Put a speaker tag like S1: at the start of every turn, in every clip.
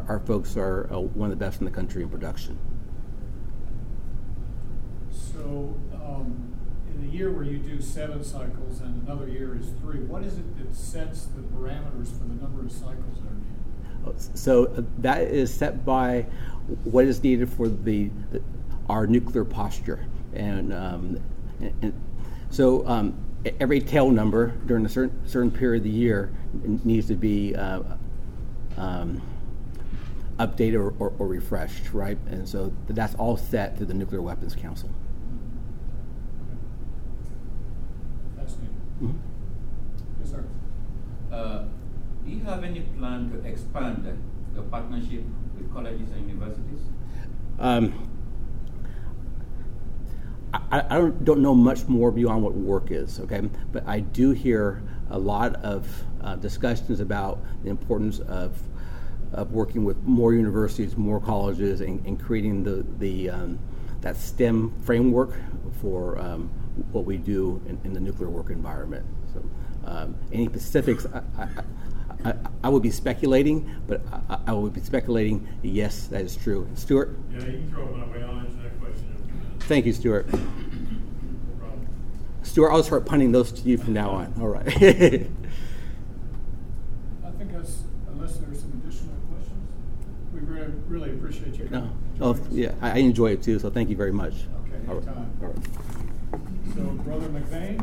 S1: our folks are one of the best in the country in production.
S2: So in a year where you do 7 cycles and another year is 3, what is it that sets the parameters for the number of cycles that are needed?
S1: So that is set by what is needed for our nuclear posture, and so every tail number during a certain period of the year needs to be updated or refreshed, right? And so that's all set through the Nuclear Weapons Council.
S2: Fascinating.
S1: Mm-hmm.
S2: Yes, sir.
S3: Do you have any plan to expand the partnership with colleges and universities?
S1: I don't know much more beyond what work is, okay? But I do hear a lot of discussions about the importance of working with more universities, more colleges, and creating that STEM framework for what we do in the nuclear work environment. So any specifics, I would be speculating, but I would be speculating, yes, that is true. Stuart?
S4: Yeah, you can throw my way. I'll answer that question in a few minutes.
S1: Thank you, Stuart.
S4: No problem.
S1: Stuart, I'll start punting those to you from now on. All right.
S2: I think that's, unless there's some additional questions, we really appreciate you coming.
S1: Yeah, I enjoy it too, so thank you very much.
S2: Okay,
S1: All right.
S2: anytime.
S1: All right.
S2: So, Brother McVeigh?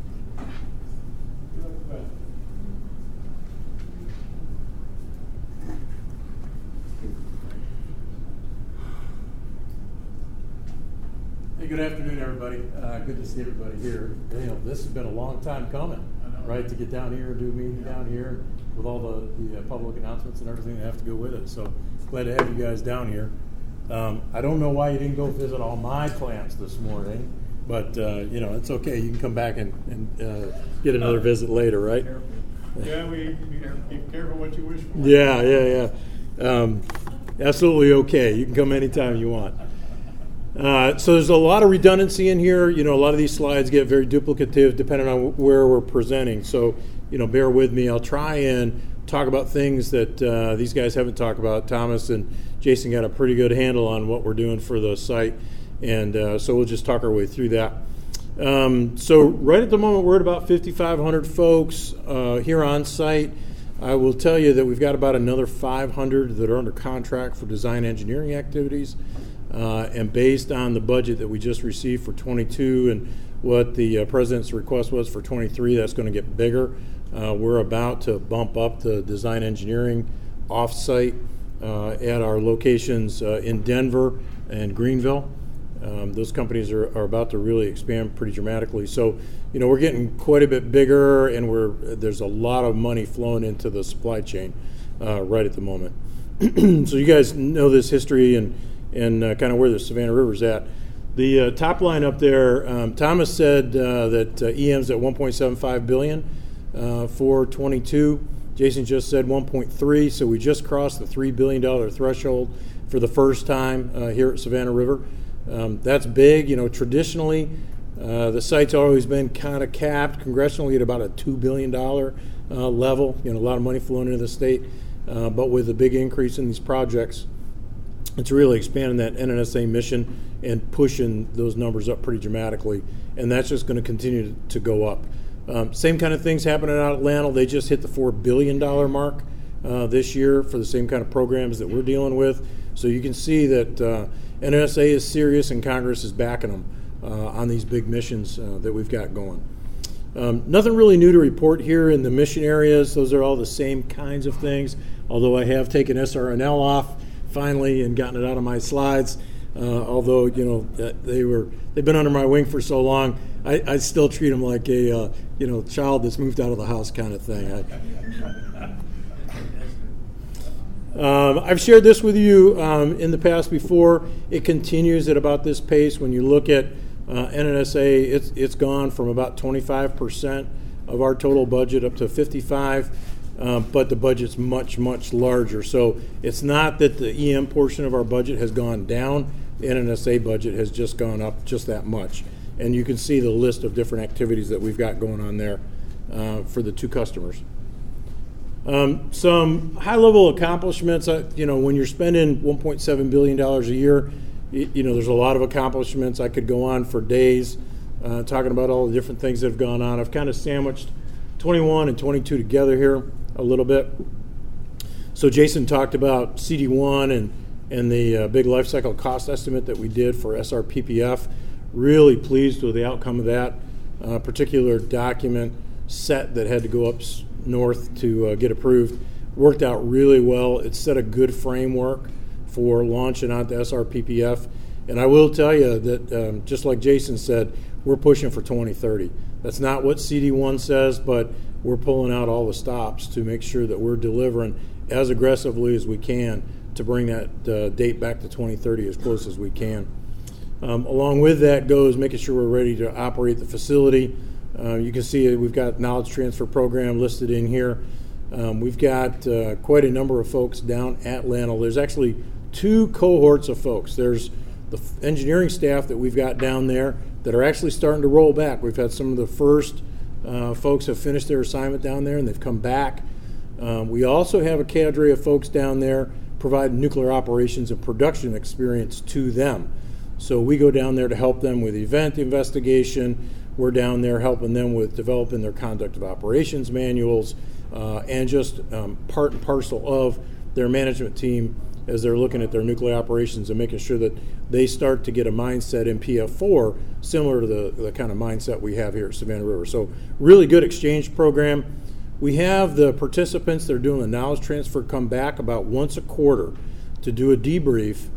S4: Hey, good afternoon, everybody. Good to see everybody here. You know, this has been a long time coming, right? To get down here and do a meeting down here with all the public announcements and everything that have to go with it. So glad to have you guys down here. I don't know why you didn't go visit all my plants this morning, but you know, it's okay. You can come back and get another visit later, right?
S2: Yeah, be careful what you wish for.
S4: Yeah. Absolutely okay. You can come anytime you want. So there's a lot of redundancy in here. You know, a lot of these slides get very duplicative depending on where we're presenting. So, you know, bear with me. I'll try and talk about things that these guys haven't talked about. Thomas and Jason got a pretty good handle on what we're doing for the site. And so we'll just talk our way through that. So right at the moment, we're at about 5,500 folks here on site. I will tell you that we've got about another 500 that are under contract for design engineering activities. And based on the budget that we just received for 22 and what the president's request was for 23, that's going to get bigger. We're about to bump up the design engineering off-site at our locations in Denver and Greenville. Those companies are about to really expand pretty dramatically. So, you know, we're getting quite a bit bigger, and there's a lot of money flowing into the supply chain right at the moment. So you guys know this history and kind of where the Savannah River's at. The top line up there, Thomas said that EM's at $1.75 billion for 22. Jason just said 1.3, so we just crossed the $3 billion threshold for the first time here at Savannah River. That's big. You know, traditionally, the site's always been kind of capped congressionally at about a $2 billion level. You know, a lot of money flowing into the state, but with a big increase in these projects, it's really expanding that NNSA mission and pushing those numbers up pretty dramatically, and that's just going to continue to go up. Same kind of things happening out at Atlanta. They just hit the $4 billion mark this year for the same kind of programs that we're dealing with. So you can see that NNSA is serious and Congress is backing them on these big missions that we've got going. Nothing really new to report here in the mission areas. Those are all the same kinds of things, although I have taken SRNL off finally and gotten it out of my slides. Although, you know, they've been under my wing for so long, I still treat them like a child that's moved out of the house kind of thing. I've shared this with you in the past before. It continues at about this pace. When you look at NNSA, it's gone from about 25% of our total budget up to 55%. But the budget's much, much larger. So it's not that the EM portion of our budget has gone down. The NNSA budget has just gone up just that much. And you can see the list of different activities that we've got going on there for the two customers. Some high-level accomplishments, when you're spending $1.7 billion a year, there's a lot of accomplishments. I could go on for days talking about all the different things that have gone on. I've kind of sandwiched 21 and 22 together here a little bit. So Jason talked about CD1 and the big life cycle cost estimate that we did for SRPPF. Really pleased with the outcome of that particular document set that had to go up north to get approved. Worked out really well. It set a good framework for launching onto SRPPF. And I will tell you that, just like Jason said, we're pushing for 2030. That's not what CD1 says, but we're pulling out all the stops to make sure that we're delivering as aggressively as we can to bring that date back to 2030 as close as we can. Along with that goes making sure we're ready to operate the facility. You can see we've got knowledge transfer program listed in here. We've got quite a number of folks down at LANL. There's actually two cohorts of folks. There's the engineering staff that we've got down there that are actually starting to roll back. We've had some of the first folks have finished their assignment down there and they've come back. We also have a cadre of folks down there providing nuclear operations and production experience to them. So we go down there to help them with event investigation. We're down there helping them with developing their conduct of operations manuals and just part and parcel of their management team as they're looking at their nuclear operations and making sure that they start to get a mindset in PF4 similar to the kind of mindset we have here at Savannah River. So really good exchange program. We have the participants that are doing the knowledge transfer come back about once a quarter to do a debrief